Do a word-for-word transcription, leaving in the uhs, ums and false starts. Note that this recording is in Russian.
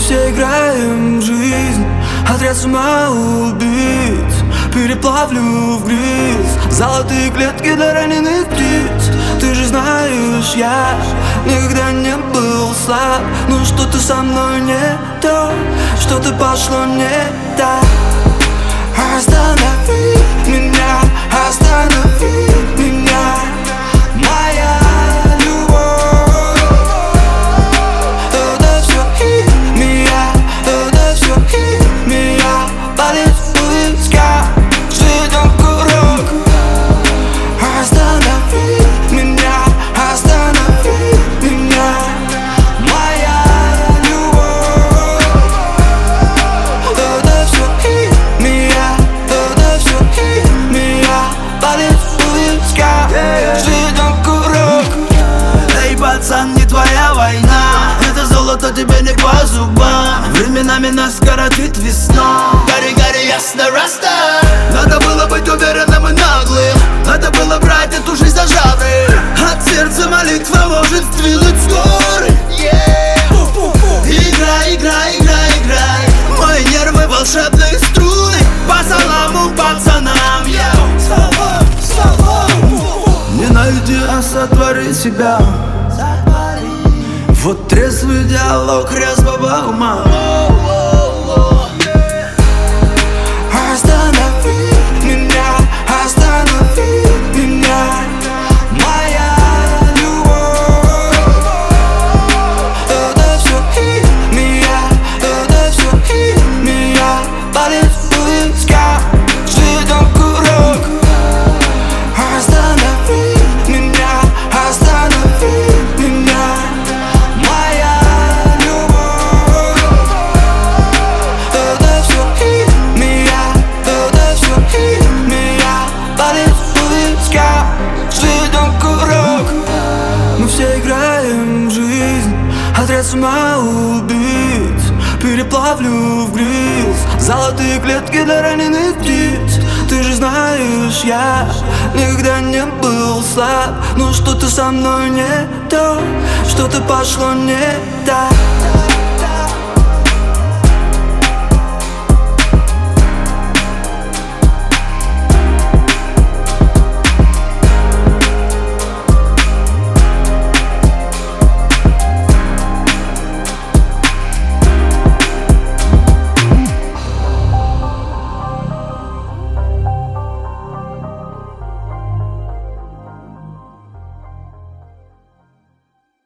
все играем в жизнь, отряд самоубийц. Переплавлю в грязь золотые клетки для раненых птиц. Ты же знаешь, я никогда не был слаб, но что-то со мной не то, что-то пошло не так. Останови меня, останови меня, моя любовь. Это все химия, это все химия. Палец в висках, ждем курок. Останови меня, останови меня, моя любовь. Это все химия, это все химия. Палец в висках, ждем курок. Эй, пацан, не твоя война, это золото тебе не по зубам. Временами нас коротит весна. Гори, гори, ясно, раста. Надо было быть уверенным и наглым, надо было брать эту жизнь за жабры. От сердца молитва может сдвинуть горы. yeah. Играй, играй, играй, играй. Мои нервы волшебные струны. По саламу пацанам, yeah. Салам, салам. Не найди, а сотвори себя. Вот трезвый диалог резвого ума. Останови меня, останови меня, моя любовь. Это все химия, это все химия. Палец в висках, ждем курок. Останови меня, останови меня, моя любовь. Это все химия, это все химия. Палец в висках, ждем курок. Мы все играем в жизнь, отряд самоубийц. Переплавлю в грязь золотые клетки для раненых птиц. Ты же знаешь, я никогда не был слаб, но что-то со мной не то, что-то пошло не так.